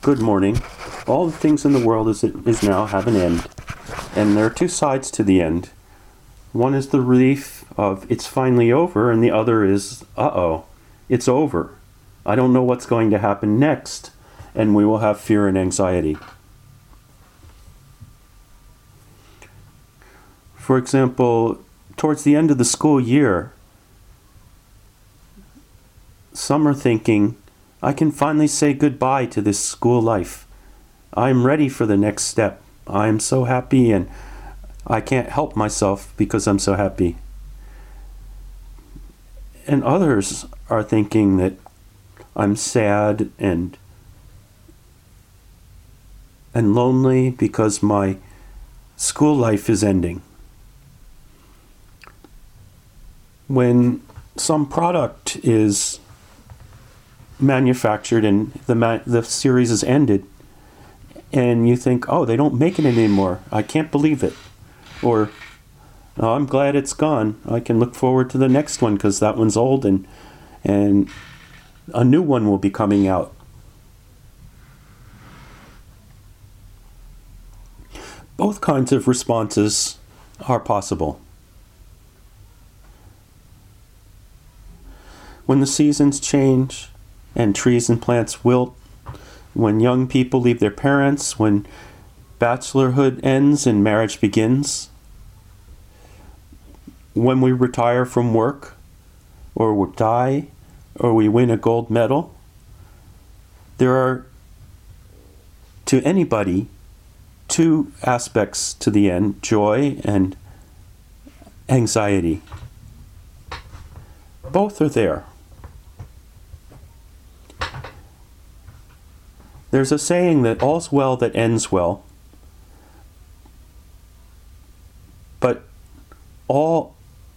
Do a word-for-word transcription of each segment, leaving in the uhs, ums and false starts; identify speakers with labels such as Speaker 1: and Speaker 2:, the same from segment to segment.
Speaker 1: Good morning. All the things in the world is, is now have an end. And there are two sides to the end. One is the relief of it's finally over, and the other is, uh-oh, it's over. I don't know what's going to happen next, and we will have fear and anxiety. For example, towards the end of the school year, some are thinking, I can finally say goodbye to this school life. I'm ready for the next step. I'm so happy, and I can't help myself because I'm so happy. And others are thinking that I'm sad and and lonely because my school life is ending. When some product is manufactured and the ma- the series is ended, and you think, oh, they don't make it anymore. I can't believe it. Or, oh, I'm glad it's gone. I can look forward to the next one because that one's old and and a new one will be coming out. Both kinds of responses are possible. When the seasons change and trees and plants wilt, when young people leave their parents, when bachelorhood ends and marriage begins, when we retire from work, or we die, or we win a gold medal, there are, to anybody, two aspects to the end, joy and anxiety. Both are there. There's a saying that all's well that ends well, but all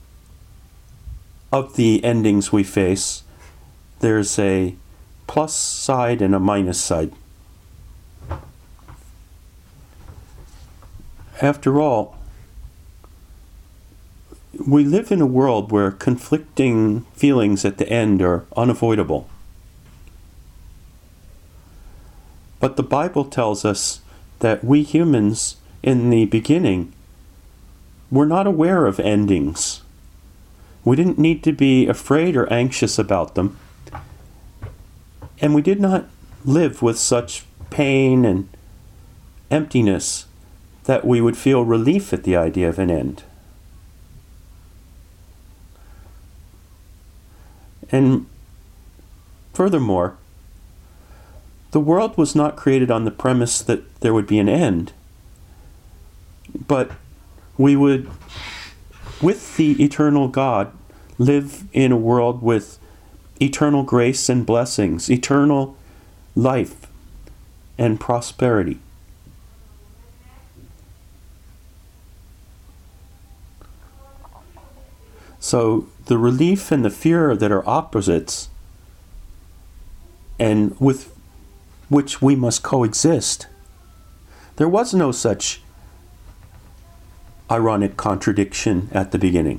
Speaker 1: of the endings we face, there's a plus side and a minus side. After all, we live in a world where conflicting feelings at the end are unavoidable. But the Bible tells us that we humans, in the beginning, were not aware of endings. We didn't need to be afraid or anxious about them. And we did not live with such pain and emptiness that we would feel relief at the idea of an end. And furthermore, the world was not created on the premise that there would be an end, but we would, with the eternal God, live in a world with eternal grace and blessings, eternal life and prosperity. So the relief and the fear that are opposites, and with which we must coexist, there was no such ironic contradiction at the beginning.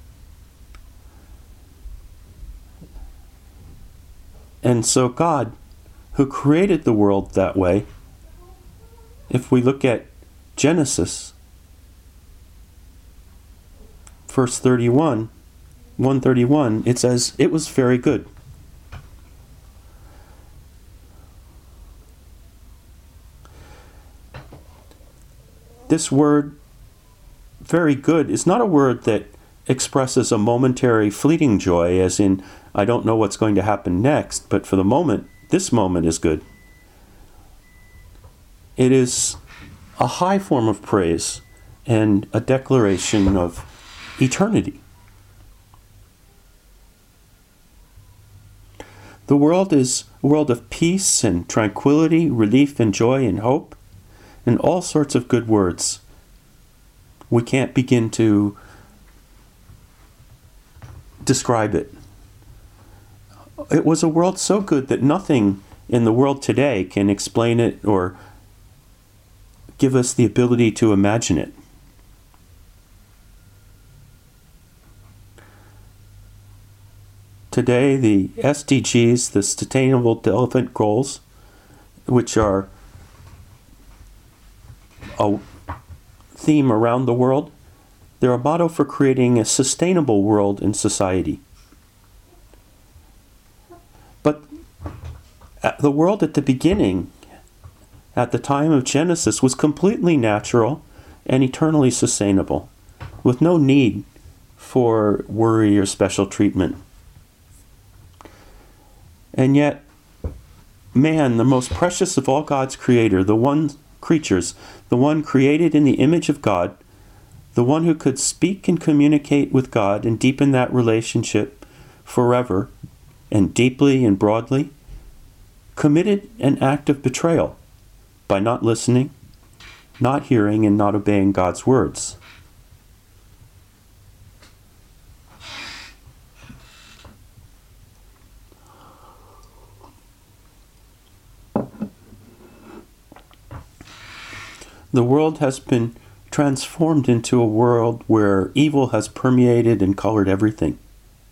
Speaker 1: And so God, who created the world that way, if we look at Genesis, verse thirty-one, one thirty-one, it says, it was very good. This word, very good, is not a word that expresses a momentary fleeting joy, as in, I don't know what's going to happen next, but for the moment, this moment is good. It is a high form of praise and a declaration of eternity. The world is a world of peace and tranquility, relief and joy and hope, and all sorts of good words. We can't begin to describe it. It was a world so good that nothing in the world today can explain it or give us the ability to imagine it. Today, the S D Gs, the Sustainable Development Goals, which are a theme around the world, they're a motto for creating a sustainable world and society. But the world at the beginning, at the time of Genesis, was completely natural and eternally sustainable, with no need for worry or special treatment. And yet, man, the most precious of all God's creator, the one creatures, the one created in the image of God, the one who could speak and communicate with God and deepen that relationship forever and deeply and broadly, committed an act of betrayal by not listening, not hearing, and not obeying God's words. The world has been transformed into a world where evil has permeated and colored everything.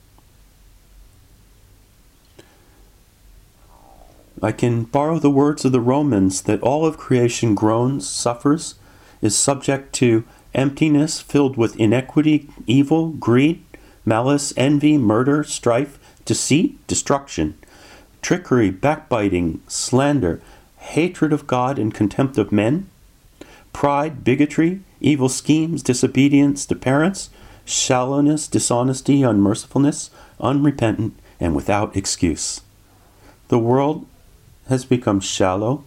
Speaker 1: I can borrow the words of the Romans that all of creation groans, suffers, is subject to emptiness filled with inequity, evil, greed, malice, envy, murder, strife, deceit, destruction, trickery, backbiting, slander, hatred of God and contempt of men, pride, bigotry, evil schemes, disobedience to parents, shallowness, dishonesty, unmercifulness, unrepentant, and without excuse. The world has become shallow,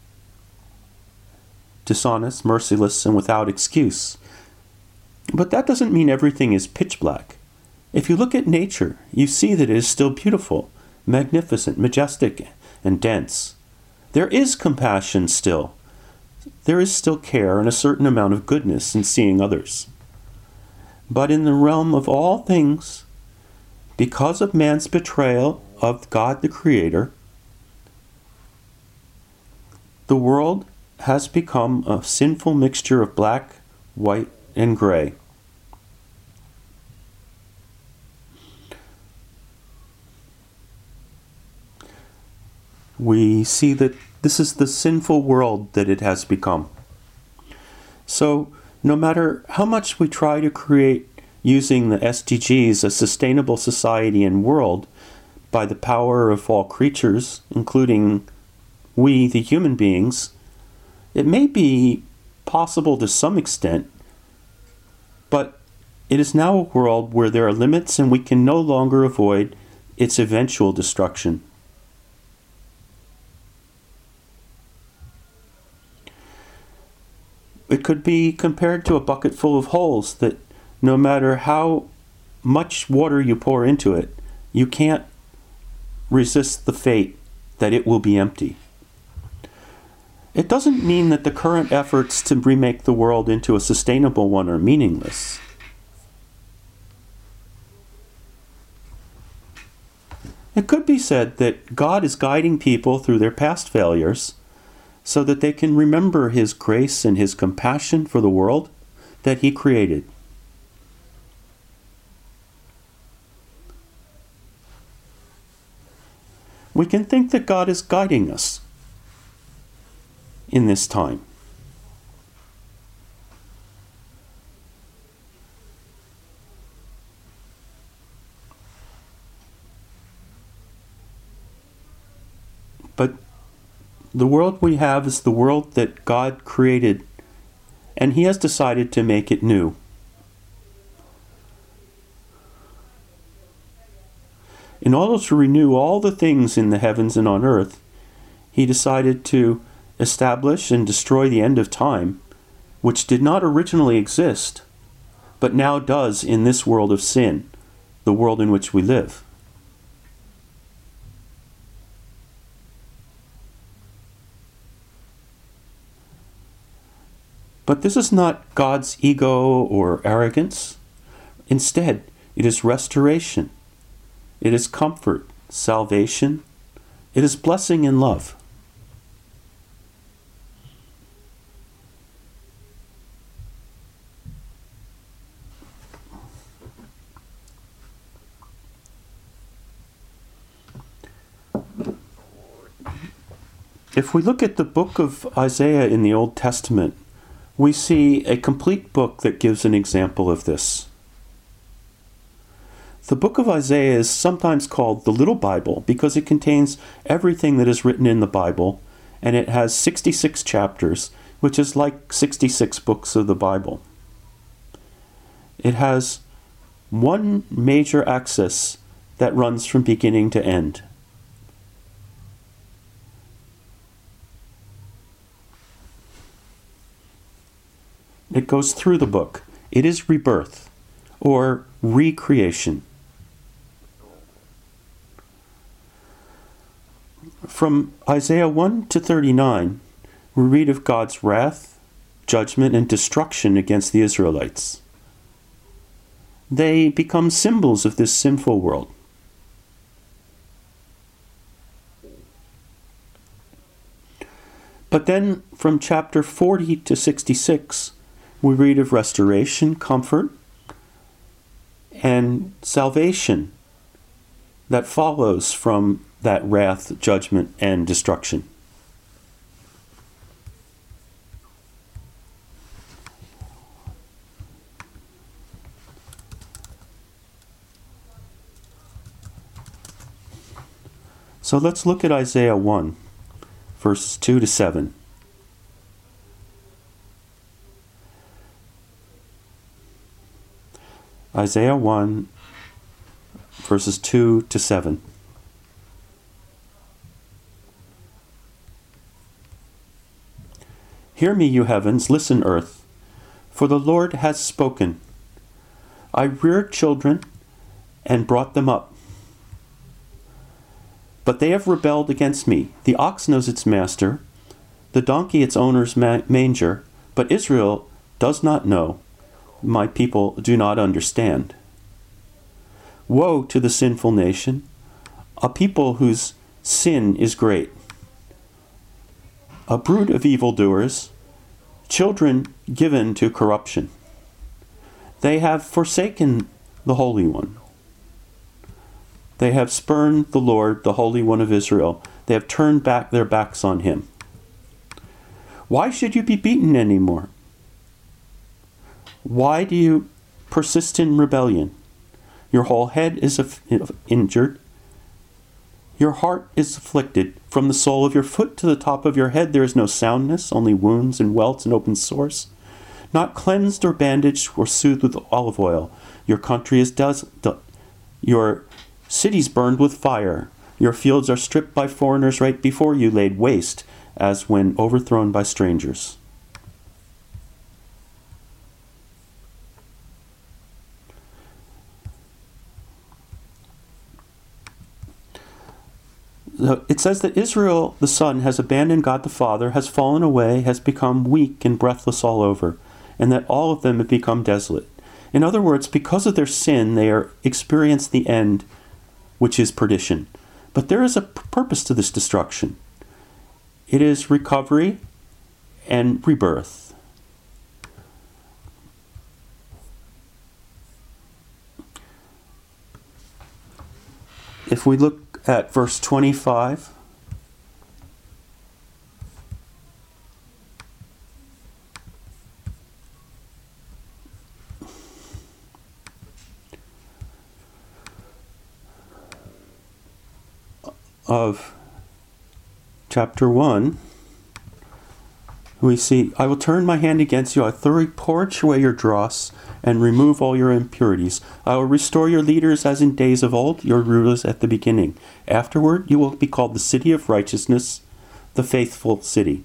Speaker 1: dishonest, merciless, and without excuse. But that doesn't mean everything is pitch black. If you look at nature, you see that it is still beautiful, magnificent, majestic, and dense. There is compassion still. There is still care and a certain amount of goodness in seeing others. But in the realm of all things, because of man's betrayal of God the Creator, the world has become a sinful mixture of black, white, and gray. We see that this is the sinful world that it has become. So, no matter how much we try to create, using the S D Gs, a sustainable society and world by the power of all creatures, including we, the human beings, it may be possible to some extent, but it is now a world where there are limits and we can no longer avoid its eventual destruction. It could be compared to a bucket full of holes that no matter how much water you pour into it, you can't resist the fate that it will be empty. It doesn't mean that the current efforts to remake the world into a sustainable one are meaningless. It could be said that God is guiding people through their past failures so that they can remember His grace and His compassion for the world that He created. We can think that God is guiding us in this time. But the world we have is the world that God created, and He has decided to make it new. In order to renew all the things in the heavens and on earth, He decided to establish and destroy the end of time, which did not originally exist, but now does in this world of sin, the world in which we live. But this is not God's ego or arrogance. Instead, it is restoration. It is comfort, salvation. It is blessing and love. If we look at the book of Isaiah in the Old Testament, we see a complete book that gives an example of this. The book of Isaiah is sometimes called the Little Bible because it contains everything that is written in the Bible, and it has sixty-six chapters, which is like sixty-six books of the Bible. It has one major axis that runs from beginning to end. It goes through the book. It is rebirth, or recreation. From Isaiah one to thirty-nine, we read of God's wrath, judgment, and destruction against the Israelites. They become symbols of this sinful world. But then from chapter forty to sixty-six, we read of restoration, comfort, and salvation that follows from that wrath, judgment, and destruction. So let's look at Isaiah one, verses two to seven. Isaiah one, verses two to seven. Hear me, you heavens, listen, earth, for the Lord has spoken. I reared children and brought them up, but they have rebelled against me. The ox knows its master, the donkey its owner's ma- manger, but Israel does not know. My people do not understand. Woe to the sinful nation, a people whose sin is great. A brood of evildoers, children given to corruption. They have forsaken the Holy One. They have spurned the Lord, the Holy One of Israel. They have turned back their backs on him. Why should you be beaten anymore? Why do you persist in rebellion? Your whole head is injured. Your heart is afflicted. From the sole of your foot to the top of your head there is no soundness, only wounds and welts and open sores. Not cleansed or bandaged or soothed with olive oil. Your country is desolate. Your cities burned with fire. Your fields are stripped by foreigners right before you, laid waste as when overthrown by strangers. It says that Israel, the son, has abandoned God the Father, has fallen away, has become weak and breathless all over, and that all of them have become desolate. In other words, because of their sin, they are experience the end, which is perdition. But there is a purpose to this destruction. It is recovery and rebirth. If we look at verse twenty-five, of chapter one, we see, I will turn my hand against you, I will thoroughly purge away your dross and remove all your impurities. I will restore your leaders as in days of old, your rulers at the beginning. Afterward, you will be called the city of righteousness, the faithful city.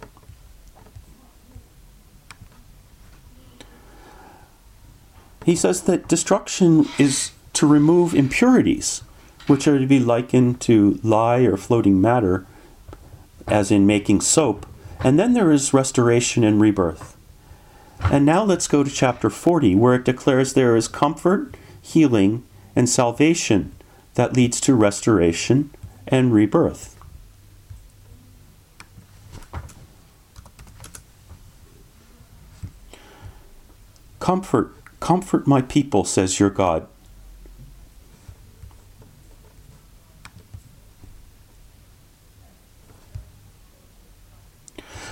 Speaker 1: He says that destruction is to remove impurities, which are to be likened to lye or floating matter, as in making soap. And then there is restoration and rebirth. And now let's go to chapter forty, where it declares there is comfort, healing, and salvation that leads to restoration and rebirth. Comfort, comfort my people, says your God.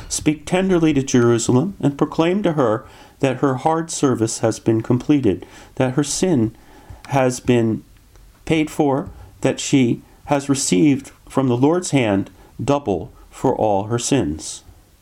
Speaker 1: Speak tenderly to Jerusalem and proclaim to her that her hard service has been completed, that her sin has been paid for, that she has received from the Lord's hand double for all her sins.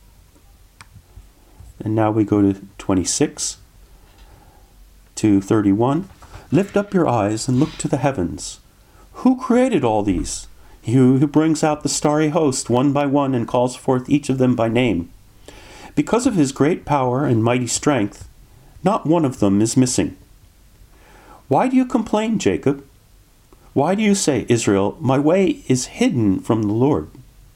Speaker 1: And now we go to twenty-six to thirty-one. Lift up your eyes and look to the heavens. Who created all these? He who brings out the starry host one by one and calls forth each of them by name. Because of his great power and mighty strength, not one of them is missing. Why do you complain, Jacob? Why do you say, Israel, my way is hidden from the Lord?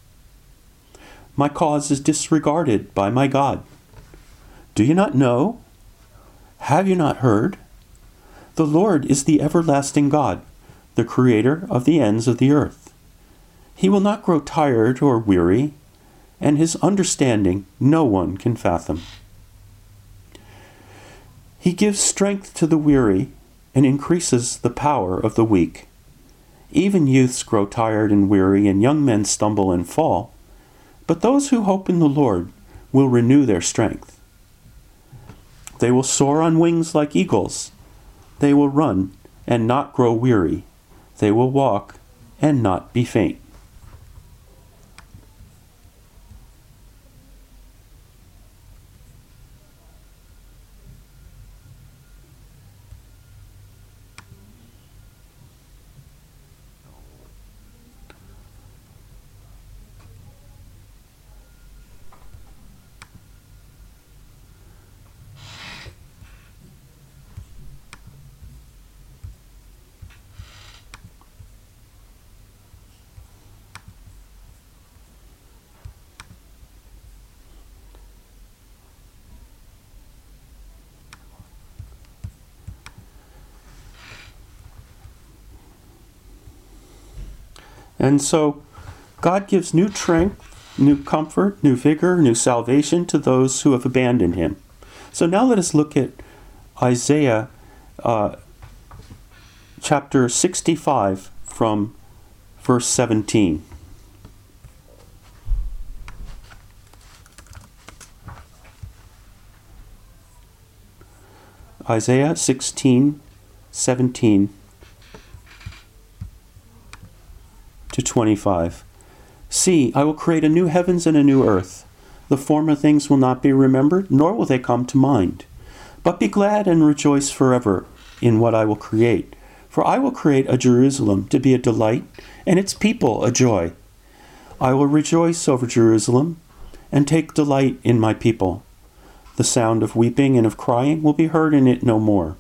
Speaker 1: My cause is disregarded by my God. Do you not know? Have you not heard? The Lord is the everlasting God, the creator of the ends of the earth. He will not grow tired or weary, and his understanding no one can fathom. He gives strength to the weary and increases the power of the weak. Even youths grow tired and weary, and young men stumble and fall. But those who hope in the Lord will renew their strength. They will soar on wings like eagles. They will run and not grow weary. They will walk and not be faint. And so God gives new strength, new comfort, new vigor, new salvation to those who have abandoned him. So now let us look at Isaiah uh, chapter sixty-five from verse seventeen. Isaiah sixteen, seventeen to twenty-five. See, I will create a new heavens and a new earth. The former things will not be remembered, nor will they come to mind. But be glad and rejoice forever in what I will create. For I will create a Jerusalem to be a delight, and its people a joy. I will rejoice over Jerusalem, and take delight in my people. The sound of weeping and of crying will be heard in it no more.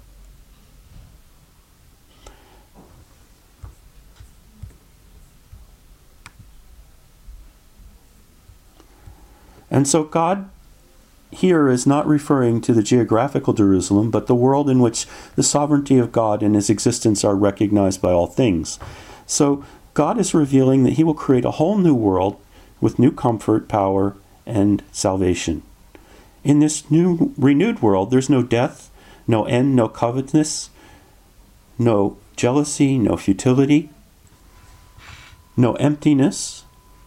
Speaker 1: And so God here is not referring to the geographical Jerusalem, but the world in which the sovereignty of God and his existence are recognized by all things. So God is revealing that he will create a whole new world with new comfort, power, and salvation. In this new renewed world, there's no death, no end, no covetousness, no jealousy, no futility, no emptiness.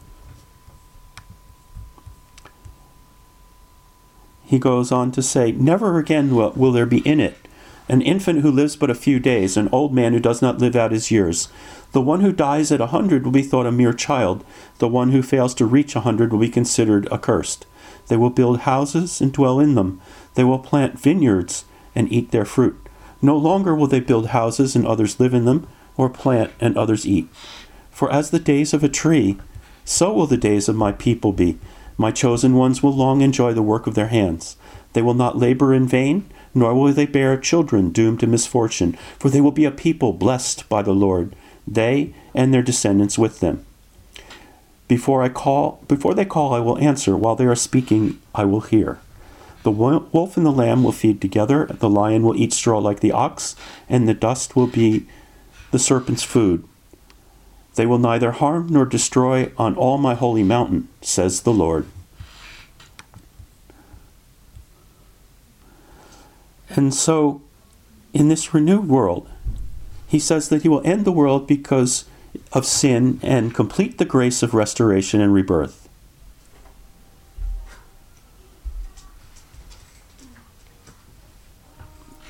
Speaker 1: He goes on to say, never again will, will there be in it an infant who lives but a few days, an old man who does not live out his years. The one who dies at a hundred will be thought a mere child. The one who fails to reach a hundred will be considered accursed. They will build houses and dwell in them. They will plant vineyards and eat their fruit. No longer will they build houses and others live in them, or plant and others eat. For as the days of a tree, so will the days of my people be. My chosen ones will long enjoy the work of their hands. They will not labor in vain, nor will they bear children doomed to misfortune, for they will be a people blessed by the Lord, they and their descendants with them. Before I call, before they call, I will answer. While they are speaking, I will hear. The wolf and the lamb will feed together. The lion will eat straw like the ox, and the dust will be the serpent's food. They will neither harm nor destroy on all my holy mountain, says the Lord. And so, in this renewed world, he says that he will end the world because of sin and complete the grace of restoration and rebirth.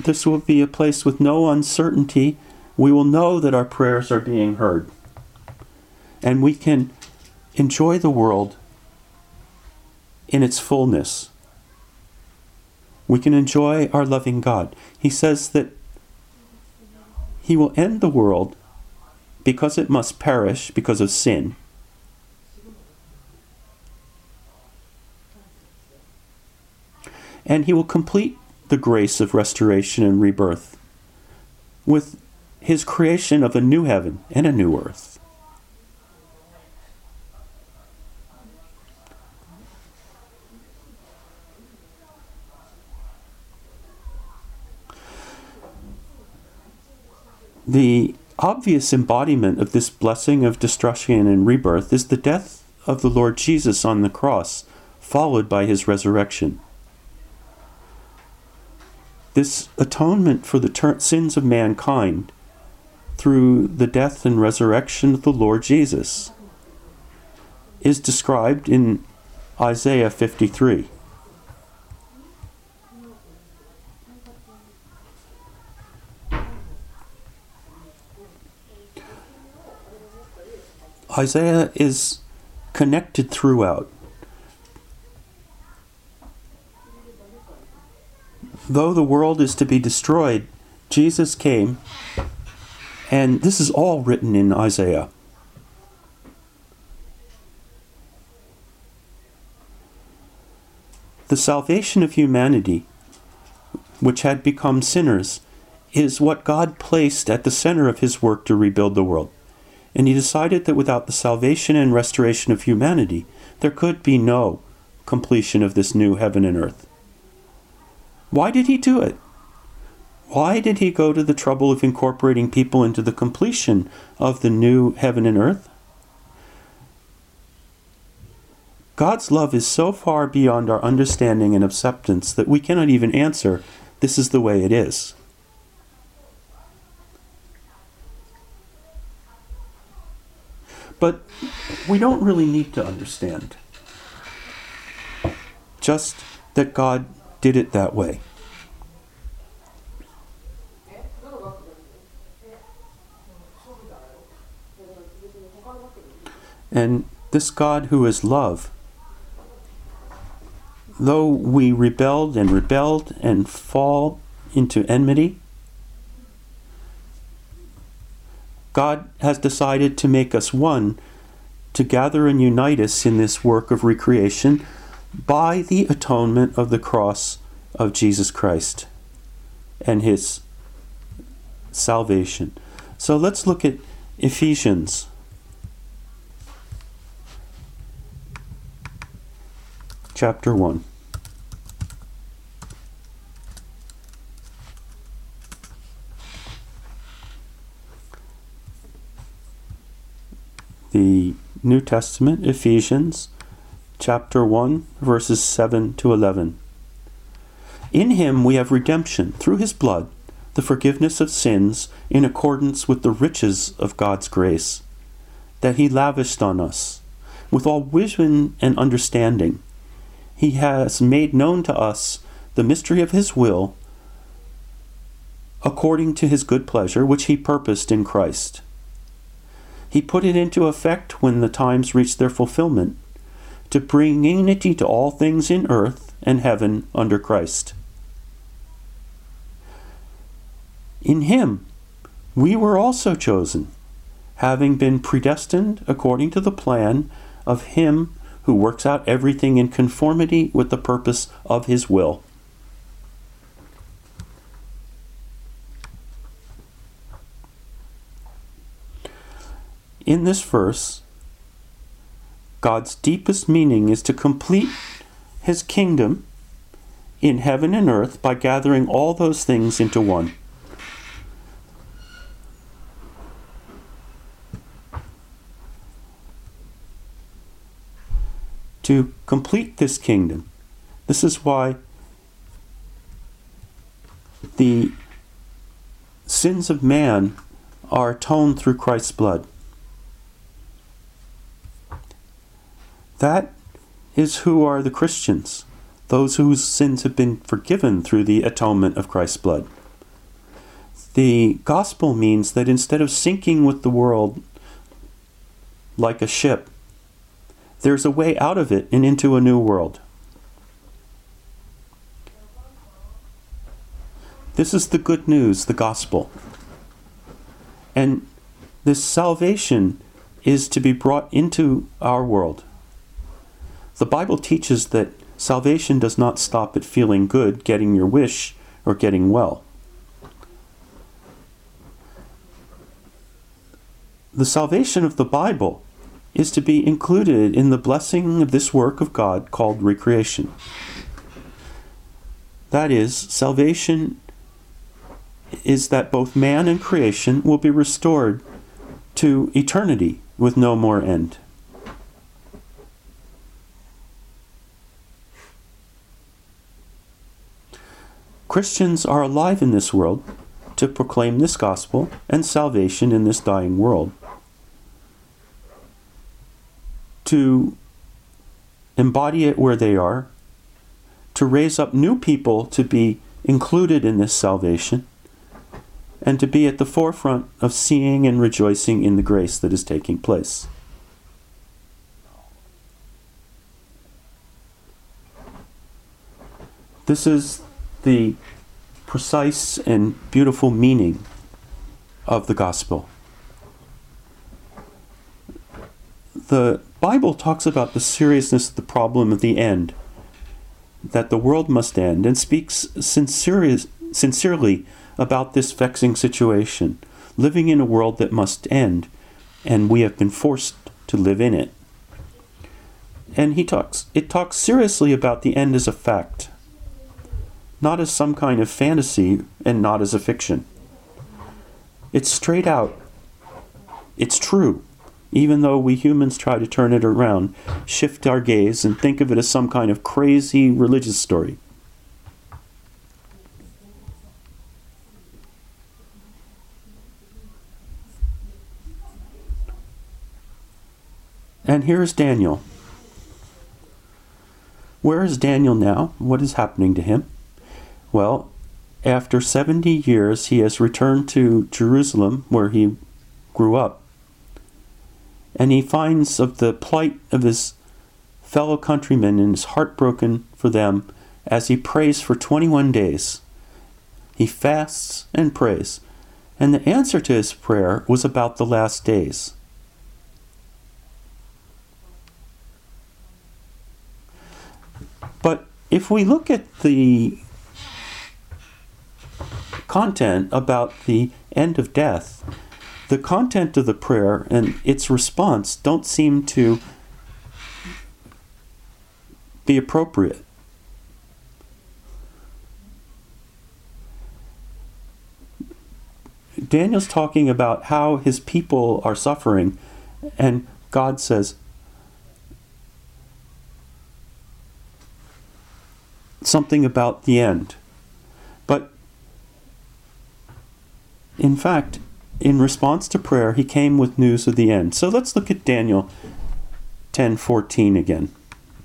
Speaker 1: this will be a place with no uncertainty. We will know that our prayers are being heard. And we can enjoy the world in its fullness. We can enjoy our loving God. He says that He will end the world because it must perish because of sin. And He will complete the grace of restoration and rebirth with His creation of a new heaven and a new earth. The obvious embodiment of this blessing of destruction and rebirth is the death of the Lord Jesus on the cross, followed by His resurrection. This atonement for the ter- sins of mankind through the death and resurrection of the Lord Jesus is described in Isaiah fifty-three. Isaiah is connected throughout. Though the world is to be destroyed, Jesus came, and this is all written in Isaiah. The salvation of humanity, which had become sinners, is what God placed at the center of His work to rebuild the world. And He decided that without the salvation and restoration of humanity, there could be no completion of this new heaven and earth. Why did He do it? Why did He go to the trouble of incorporating people into the completion of the new heaven and earth? God's love is so far beyond our understanding and acceptance that we cannot even answer, this is the way it is. But we don't really need to understand. Just that God did it that way. And this God who is love, though we rebelled and rebelled and fall into enmity, God has decided to make us one, to gather and unite us in this work of recreation by the atonement of the cross of Jesus Christ and His salvation. So let's look at Ephesians chapter one. The New Testament, Ephesians, chapter one, verses seven to eleven. In Him we have redemption, through His blood, the forgiveness of sins, in accordance with the riches of God's grace, that He lavished on us. With all wisdom and understanding, He has made known to us the mystery of His will, according to His good pleasure, which He purposed in Christ. He put it into effect when the times reached their fulfillment, to bring unity to all things in earth and heaven under Christ. In Him we were also chosen, having been predestined according to the plan of Him who works out everything in conformity with the purpose of His will. In this verse, God's deepest meaning is to complete His kingdom in heaven and earth by gathering all those things into one. To complete this kingdom, this is why the sins of man are atoned through Christ's blood. That is who are the Christians, those whose sins have been forgiven through the atonement of Christ's blood. The gospel means that instead of sinking with the world like a ship, there's a way out of it and into a new world. This is the good news, the gospel. And this salvation is to be brought into our world. The Bible teaches that salvation does not stop at feeling good, getting your wish, or getting well. The salvation of the Bible is to be included in the blessing of this work of God called recreation. That is, salvation is that both man and creation will be restored to eternity with no more end. Christians are alive in this world to proclaim this gospel and salvation in this dying world. To embody it where they are, to raise up new people to be included in this salvation, and to be at the forefront of seeing and rejoicing in the grace that is taking place. This is the precise and beautiful meaning of the gospel. The Bible talks about the seriousness of the problem of the end, that the world must end, and speaks sincere, sincerely about this vexing situation, living in a world that must end, and we have been forced to live in it. And he talks, it talks seriously about the end as a fact, not as some kind of fantasy and not as a fiction. It's straight out. It's true, even though we humans try to turn it around, shift our gaze, and think of it as some kind of crazy religious story. And here's Daniel. Where is Daniel now? What is happening to him? Well, after seventy years, he has returned to Jerusalem, where he grew up. And he finds of the plight of his fellow countrymen and is heartbroken for them as he prays for twenty-one days. He fasts and prays. And the answer to his prayer was about the last days. But if we look at the content about the end of death, the content of the prayer and its response don't seem to be appropriate. Daniel's talking about how his people are suffering, and God says something about the end. But in fact, in response to prayer, he came with news of the end. So let's look at Daniel ten fourteen again.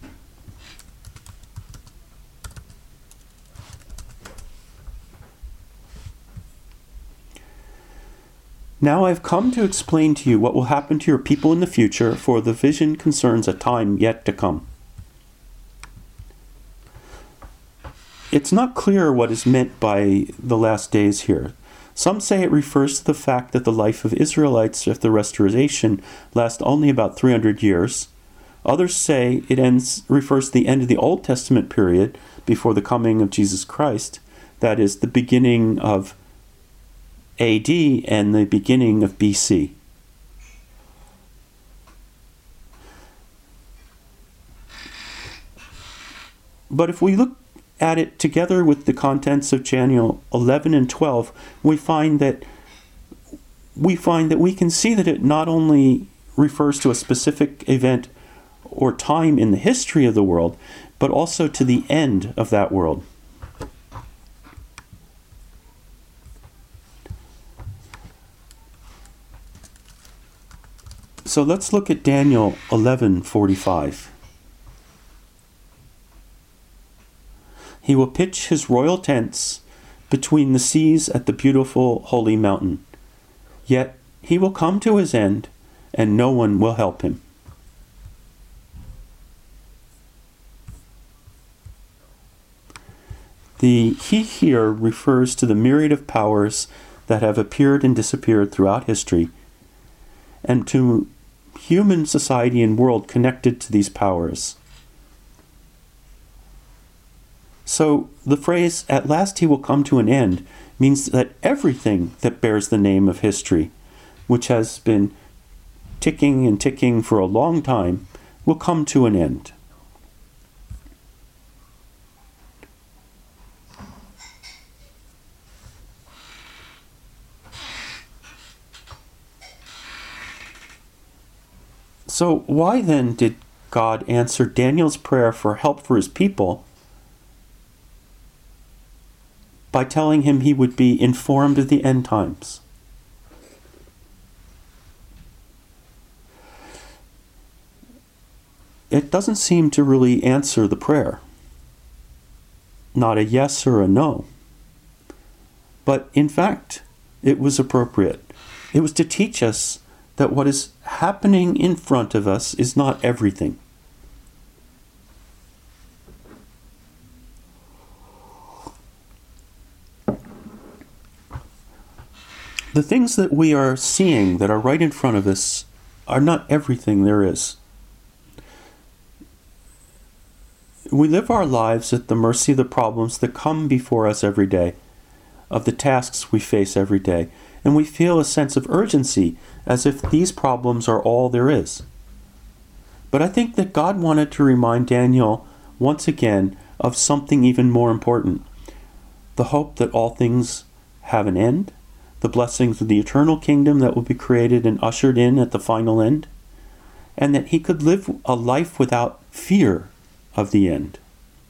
Speaker 1: Now I have come to explain to you what will happen to your people in the future, for the vision concerns a time yet to come. It's not clear what is meant by the last days here. Some say it refers to the fact that the life of Israelites after the restoration lasts only about three hundred years. Others say it ends refers to the end of the Old Testament period before the coming of Jesus Christ, that is, the beginning of A D and the beginning of B C. But if we look at it together with the contents of Daniel eleven and twelve, we find that we find that we can see that it not only refers to a specific event or time in the history of the world, but also to the end of that world. So let's look at Daniel eleven forty-five. He will pitch his royal tents between the seas at the beautiful holy mountain. Yet he will come to his end, and no one will help him. The he here refers to the myriad of powers that have appeared and disappeared throughout history, and to human society and world connected to these powers. So the phrase, "at last he will come to an end," means that everything that bears the name of history, which has been ticking and ticking for a long time, will come to an end. So why then did God answer Daniel's prayer for help for his people by telling him he would be informed of the end times? It doesn't seem to really answer the prayer. Not a yes or a no. But in fact, it was appropriate. It was to teach us that what is happening in front of us is not everything. The things that we are seeing that are right in front of us are not everything there is. We live our lives at the mercy of the problems that come before us every day, of the tasks we face every day, and we feel a sense of urgency as if these problems are all there is. But I think that God wanted to remind Daniel once again of something even more important: the hope that all things have an end, the blessings of the eternal kingdom that will be created and ushered in at the final end, and that he could live a life without fear of the end.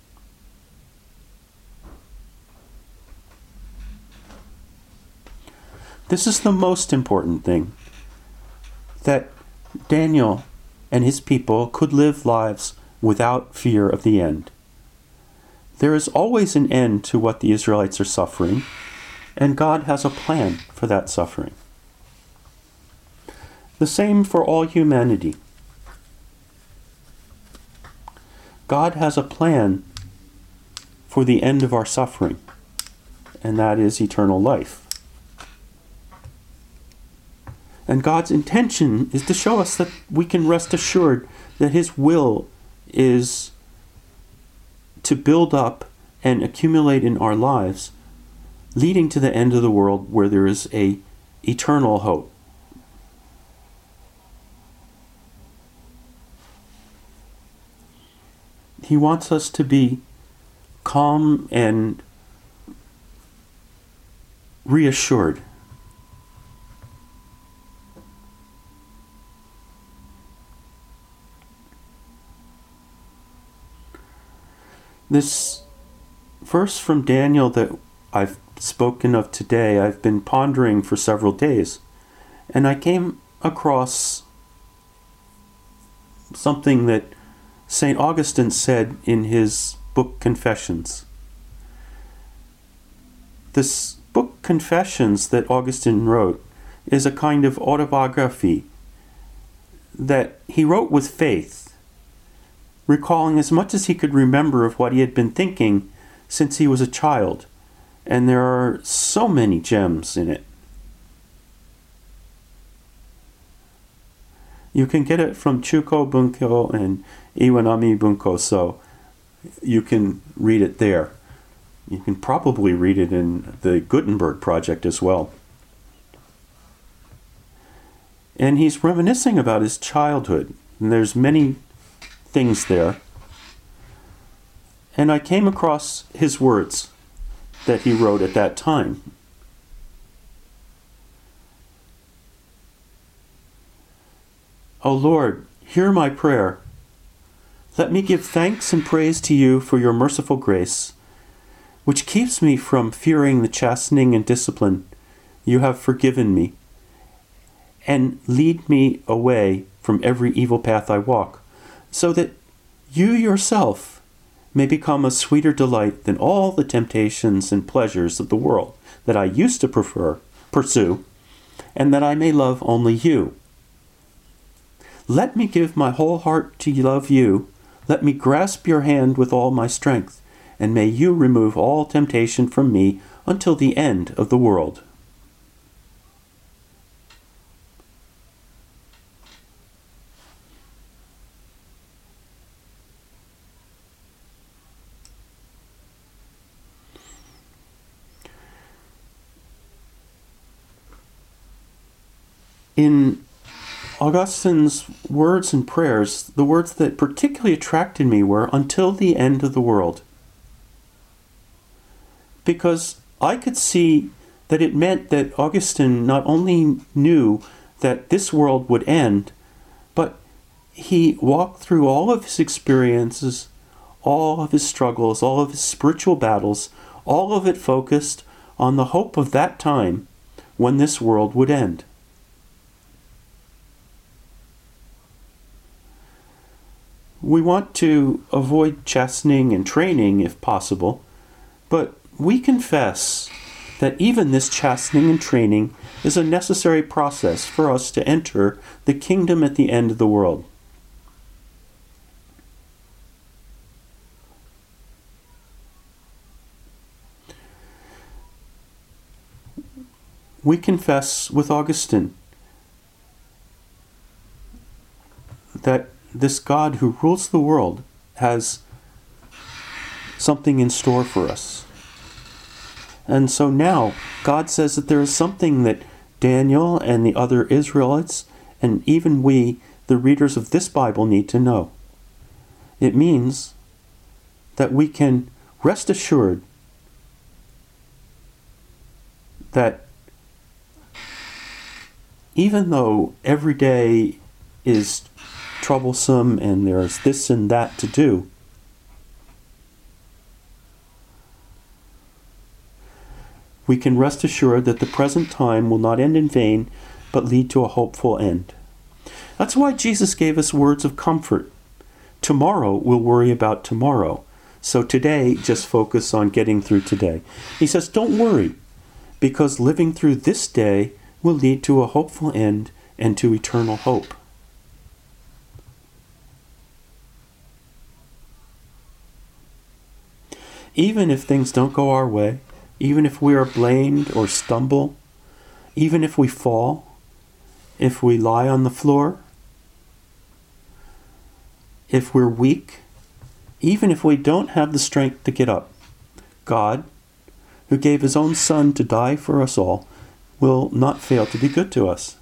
Speaker 1: This is the most important thing, that Daniel and his people could live lives without fear of the end. There is always an end to what the Israelites are suffering, and God has a plan for that suffering. The same for all humanity. God has a plan for the end of our suffering, and that is eternal life. And God's intention is to show us that we can rest assured that his will is to build up and accumulate in our lives, leading to the end of the world where there is a eternal hope. He wants us to be calm and reassured. This verse from Daniel that I've spoken of today, I've been pondering for several days, and I came across something that Saint Augustine said in his book Confessions. This book Confessions that Augustine wrote is a kind of autobiography that he wrote with faith, recalling as much as he could remember of what he had been thinking since he was a child. And there are so many gems in it. You can get it from Chuko Bunko and Iwanami Bunko, so you can read it there. You can probably read it in the Gutenberg Project as well. And he's reminiscing about his childhood, and there's many things there. And I came across his words that he wrote at that time. O Lord, hear my prayer. Let me give thanks and praise to you for your merciful grace, which keeps me from fearing the chastening and discipline you have forgiven me, and lead me away from every evil path I walk, so that you yourself may become a sweeter delight than all the temptations and pleasures of the world that I used to prefer, pursue, and that I may love only you. Let me give my whole heart to love you. Let me grasp your hand with all my strength, and may you remove all temptation from me until the end of the world. In Augustine's words and prayers, the words that particularly attracted me were, until the end of the world. Because I could see that it meant that Augustine not only knew that this world would end, but he walked through all of his experiences, all of his struggles, all of his spiritual battles, all of it focused on the hope of that time when this world would end. We want to avoid chastening and training if possible, but we confess that even this chastening and training is a necessary process for us to enter the kingdom at the end of the world. We confess with Augustine that this God who rules the world has something in store for us. And so now, God says that there is something that Daniel and the other Israelites, and even we, the readers of this Bible, need to know. It means that we can rest assured that even though every day is troublesome and there's this and that to do, we can rest assured that the present time will not end in vain, but lead to a hopeful end. That's why Jesus gave us words of comfort. Tomorrow we'll worry about tomorrow. So today, just focus on getting through today. He says, don't worry, because living through this day will lead to a hopeful end and to eternal hope. Even if things don't go our way, even if we are blamed or stumble, even if we fall, if we lie on the floor, if we're weak, even if we don't have the strength to get up, God, who gave his own Son to die for us all, will not fail to be good to us.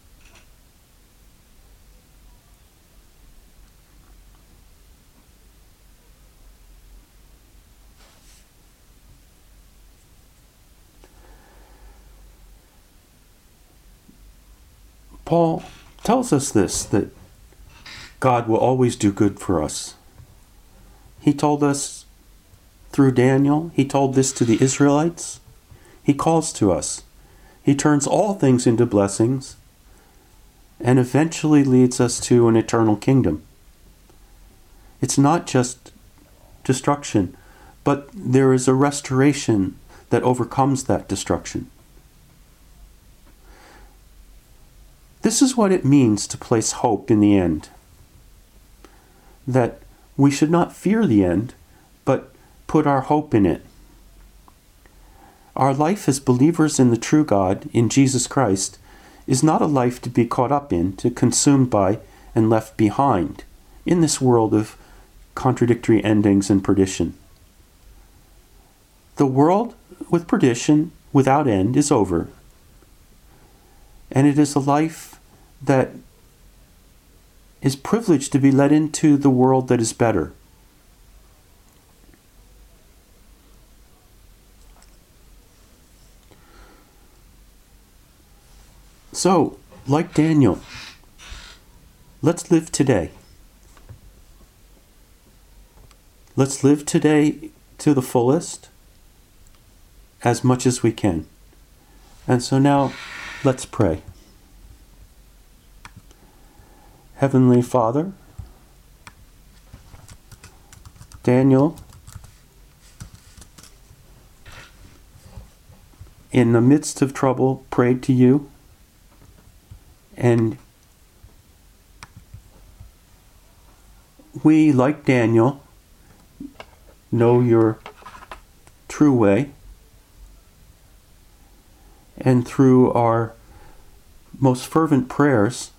Speaker 1: Paul tells us this, that God will always do good for us. He told us through Daniel, he told this to the Israelites. He calls to us. He turns all things into blessings and eventually leads us to an eternal kingdom. It's not just destruction, but there is a restoration that overcomes that destruction. This is what it means to place hope in the end. That we should not fear the end, but put our hope in it. Our life as believers in the true God, in Jesus Christ, is not a life to be caught up in, to consumed by, and left behind in this world of contradictory endings and perdition. The world with perdition, without end, is over. And it is a life that is privileged to be led into the world that is better. So, like Daniel, let's live today. Let's live today to the fullest, as much as we can. And so now, let's pray. Heavenly Father, Daniel, in the midst of trouble, prayed to you, and we, like Daniel, know your true way, and through our most fervent prayers,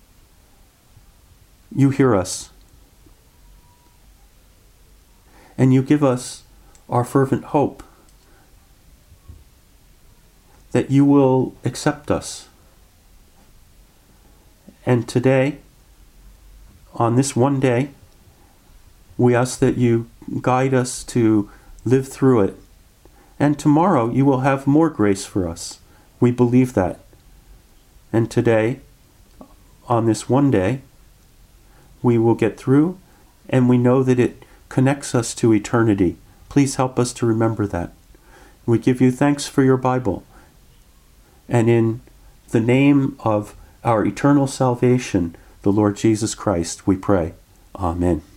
Speaker 1: you hear us. And you give us our fervent hope that you will accept us. And today, on this one day, we ask that you guide us to live through it. And tomorrow you will have more grace for us. We believe that. And today, on this one day, we will get through, and we know that it connects us to eternity. Please help us to remember that. We give you thanks for your Bible. And in the name of our eternal salvation, the Lord Jesus Christ, we pray. Amen.